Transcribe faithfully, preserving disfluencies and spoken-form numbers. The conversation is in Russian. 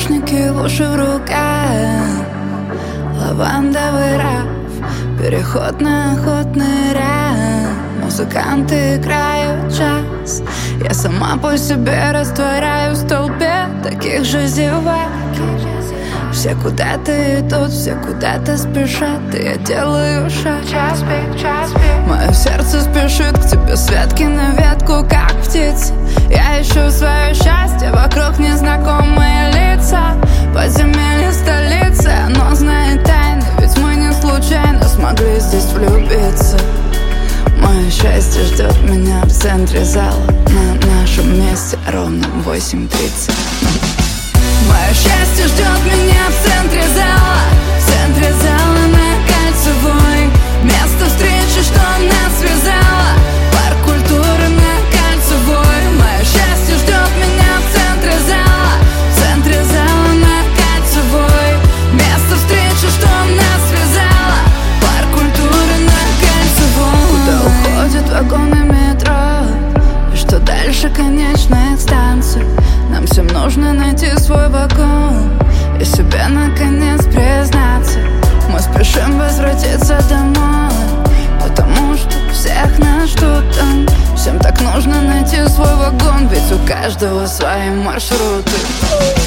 наушники, уши в руках, лавандовый раф, переход на охотный ряд. Музыканты играют джаз, я сама по себе растворяюсь в толпе таких же зевак. Все куда-то идут, все куда-то спешат, и я делаю шаг. Час пик, час пик. Мое сердце спешит к тебе с ветки на ветку, как птица. Я ищу свое счастье, вокруг незнакомые лица. Подземелье столицы, оно знает тайны, ведь мы не случайно смогли здесь влюбиться. Мое счастье ждет меня в центре зала, на нашем месте ровно в восемь тридцать. Мое счастье ждет меня в центре зала, в центре зала на Кольцевой. Место встречи, что нас связало, парк культуры на Кольцевой. Мое счастье ждет меня в центре зала, в центре зала на Кольцевой. Место встречи, что нас связало, парк культуры на Кольцевой. Куда уходят вагоны метро, и что дальше конечная станция. Нам всем нужно найти свой вагон и себе наконец признаться. Мы спешим возвратиться домой, потому что всех нас ждут там. Всем так нужно найти свой вагон, ведь у каждого свои маршруты.